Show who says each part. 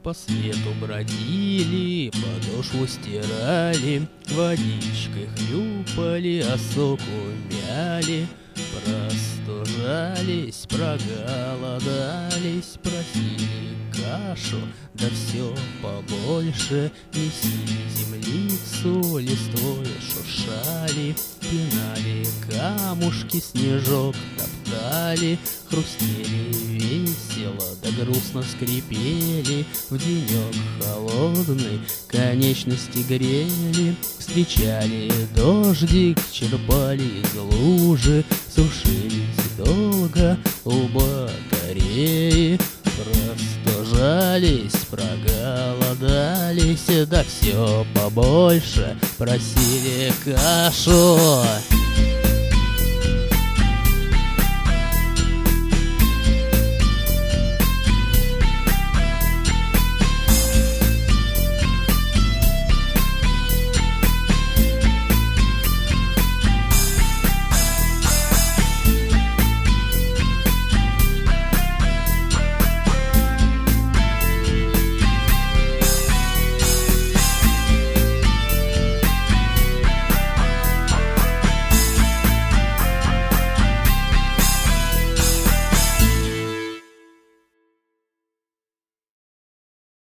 Speaker 1: По свету бродили, подошву стирали, водичкой хлюпали, осоку мяли. Простужались, проголодались, просили кашу, да все побольше. Несли землицу, листвой шуршали, пинали камушки, снежок топтали, хрустели весело, да грустно скрипели. В денек холодный конечности грели, встречали дождик, черпали из лужи, сушились долго у батареи. Простужались, проголодались, да все побольше просили кашу.